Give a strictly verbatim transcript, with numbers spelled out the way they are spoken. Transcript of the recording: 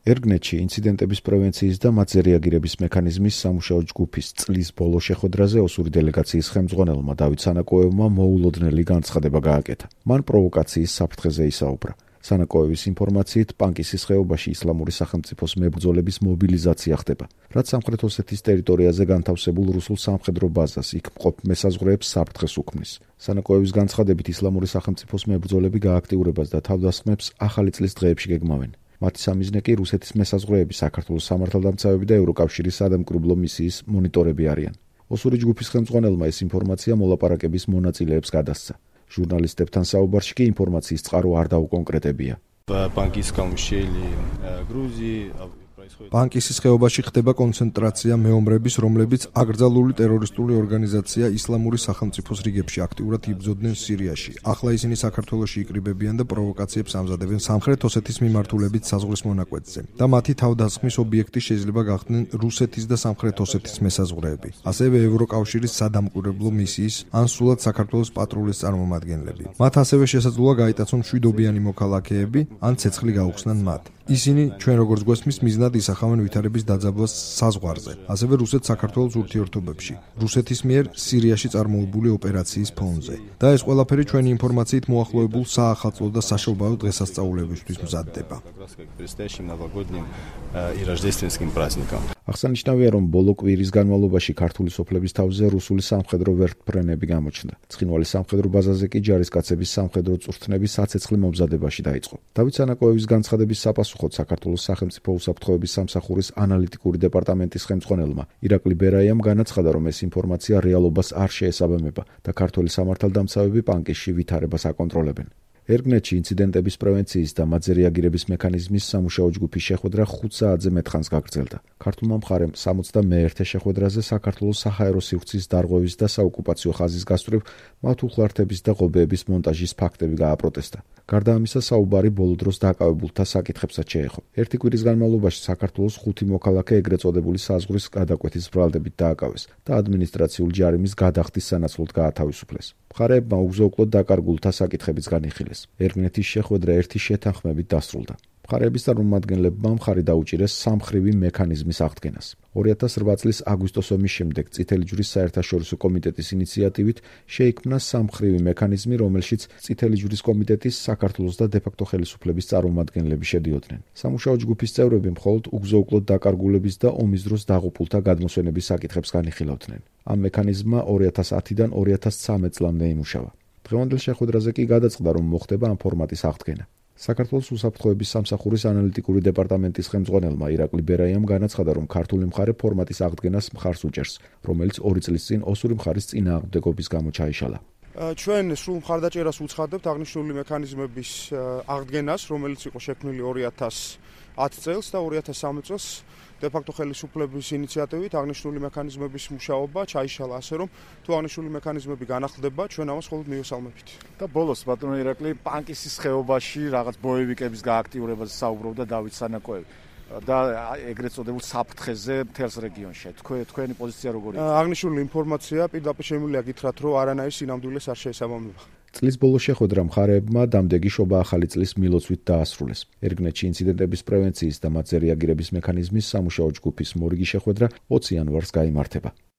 ერგნეთში ინციდენტების პრევენციის და მათზე რეაგირების მექანიზმის სამუშაო ჯგუფის წლის ბოლო შეხვედრაზე ოსური დელეგაციის ხელმძღვანელმა დავით სანაკოევმა მოულოდნელი განცხადება გააკეთა. მან პროვოკაციის საფრთხეზე ისაუბრა. სანაკოევის ინფორმაციით პანკისის ხეობაში ისლამური სახელმწიფოს მებრძოლების მობილიზაცია ხდება, რაც სამხრეთ ოსეთის ტერიტორიაზე განთავსებულ რუსულ სამხედრო ბაზას იქ მყოფ მესაზღვრეებს საფრთხეს უქმნის. სანაკოევის განცხადებით ისლამური სახელმწიფოს მებრძოლები გააქტიურებას და თავდასხმებს ახალი წლის დღეებში გეგმავენ. მათი სამიზნე კი რუსეთის მესაზღვრეები, საქართველოს სამართალდამცავები და ევროკავშირის სადამკვირვებლო მისიის მონიტორები არიან. ოსური ჯგუფის ხელმძღვანელმა ეს ინფორმაცია მოლაპარაკების მონაწილეებს გადასცა. ჟურნალისტებთან საუბარში კი ინფორმაციის წყარო არ დაუკონკრეტებია. პანკისის ხეობაში ხდება კონცენტრაცია მეომრების, რომლებიც აკრძალული ტერორისტული ორგანიზაცია ისლამური სახელმწიფოს რიგებში აქტიურად იბრძოდნენ სირიაში. ახლა ისინი საქართველოში იკრიბებიან და პროვოკაციებს ამზადებენ სამხრეთ ოსეთის მიმართულებით საზღვრის მონაკვეთზე. და მათი თავდასხმის ობიექტი შეიძლება გახდნენ რუსეთის და სამხრეთ ოსეთის მესაზღვრეები. ასევე ევროკავშირის სადამკვირვებლო მისიის ან სულად საქართველოს პატრულის წარმომადგენლები. მათ ასევე შესაძლოა გაიტაცონ მშვიდობიანი მოქალაქეები ან ცეცხლი გაუხსნან მათ. ისინი ჩვენ როგორც გვესმის მიზნად ისახავენ ვითარების დაძაბვას საზღვარზე, ასევე რუსეთ-საქართველოს ურთიერთობებში, რუსეთის მიერ სირიაში წარმოებული ოპერაციის ფონზე. და ეს ყველაფერი ჩვენი ინფორმაციით მოახლოებულ საახალწლო და საშობაო დღესასწაულებისთვის მზადდება. აღსანიშნავია, რომ ბოლო კვირის განმავლობაში ქართული სოფლების თავზე რუსული სამხედრო ვერტმფრენები გამოჩნდა. ცხინვალის სამხედრო ბაზაზე კი ჯარისკაცების სამხედრო წვრთნები საცეცხლი მომზადებაში დაიწყო. დავით სანაკოევის განცხადების საპასუხოდ საქართველოს სახელმწიფო უსაფრთხოების სამსახურის ანალიტიკური დეპარტამენტის ხელმძღვანელმა ირაკლი ბერაიამ განაცხადა, რომ ეს ინფორმაცია რეალობას არ შეესაბამება და ქართული სამართალდამცავები პანკისში ვითარებას აკონტროლებენ. ერგნეთში ინციდენტების პრევენციის და მათზე რეაგირების მექანიზმის სამუშაო ჯგუფის შეხვედრა ხუთ საათზე მეტხანს გაგრძელდა. ქართულმა მხარემ სამოცდამეერთე შეხვედრაზე საქართველოს საჰაერო სივრცის დარღვევის და საოკუპაციო ხაზის გასწვრივ მათ უხლართების და ღობეების მონტაჟის ფაქტები გააპროტესტა. გარდა ამისა, საუბარი ბოლო დროს დაკავებულთა საკითხებსაც შეეხო. ერთი კვირის განმავლობაში საქართველოს ხუთი მოქალაქე ეგრეთ წოდებული საზღვრის გადაკვეთის ბრალდებით დააკავეს და ადმინისტრაციული ჯარიმის გადახდის სანაცვლოდ გაათავისუფლეს. მხარეებმა უგზო-უკლოდ დაკარგულთა საკითხებიც განიხილეს. ერგნეთის შეხვედრა ერთი შეთანხმებით დასრულდა. მხარეების წარმომადგენლებმა მხარი დაუჭირეს სამმხრივი მექანიზმის აღდგენას. ორი ათას რვა წლის აგვისტოს ომის შემდეგ წითელი ჯვრის საერთაშორისო კომიტეტის ინიციატივით შეიქმნა სამმხრივი მექანიზმი, რომელშიც წითელი ჯვრის კომიტეტის, საქართველოს და დე-ფაქტო ხელისუფლების წარმომადგენლები შედიოდნენ. სამუშაო ჯგუფის წევრები მხოლოდ უგზო-უკლოდ დაკარგულების და ომის დროს დაღუპულთა გადმოსვენების საკითხებს განიხილავდნენ. ამ მექანიზმმა ორი ათას ათიდან ორი ათას ცხრამეტ წლამდე იმუშავა. დღევანდელ შეხვედრაზე კი გადაწყდა, რომ მოხდება ამ ფორმატის აღდგენა. საქართველოს უსაფრთხოების სამსახურის ანალიტიკური დეპარტამენტის ხელმძღვანელმა ირაკლი ბერაიამ განაცხადა, რომ ქართული მხარე ფორმატის აღდგენას მხარს უჭერს, რომელიც ორი წლის წინ ოსური მხარის წინააღმდეგობის გამო ჩაიშალა. ჩვენ სრულ მხარდაჭერას უცხადებთ აღნიშნული მექანიზმების აღდგენას, რომელიც იყო შექმნილი ორი ათას ათი წელს და ორი ათას სამი წელს დე-ფაქტო ხელისუფლების ინიციატივით აღნიშნული მექანიზმების მუშაობა ჩაიშალა, ასე რომ თუ აღნიშნული მექანიზმები განახლდება, ჩვენ ამას მხოლოდ მივესალმებით. და ბოლოს ბატონო ირაკლი, პანკისის ხეობაში რაღაც ბოევიკების გააქტიურებაზე საუბრობდა დავით სანაკოევი და ეგრეთ წოდებულ საფრთხეზე მთელს რეგიონში. თქვენი პოზიცია როგორია? აღნიშნული ინფორმაცია პირდაპირ შემიძლია გითხრათ, რომ არანაირ სინამდვილეს არ შეესაბამება. წლის ბოლო შეხვედრა მხარეებმა დამდეგი შობა ახალი წლის მილოცვით დაასრულეს. ერგნეთში ინციდენტების პრევენციის და მათზე რეაგირების მექანიზმის სამუშაო ჯგუფის მორიგი შეხვედრა ოცი იანვარს გაიმართება.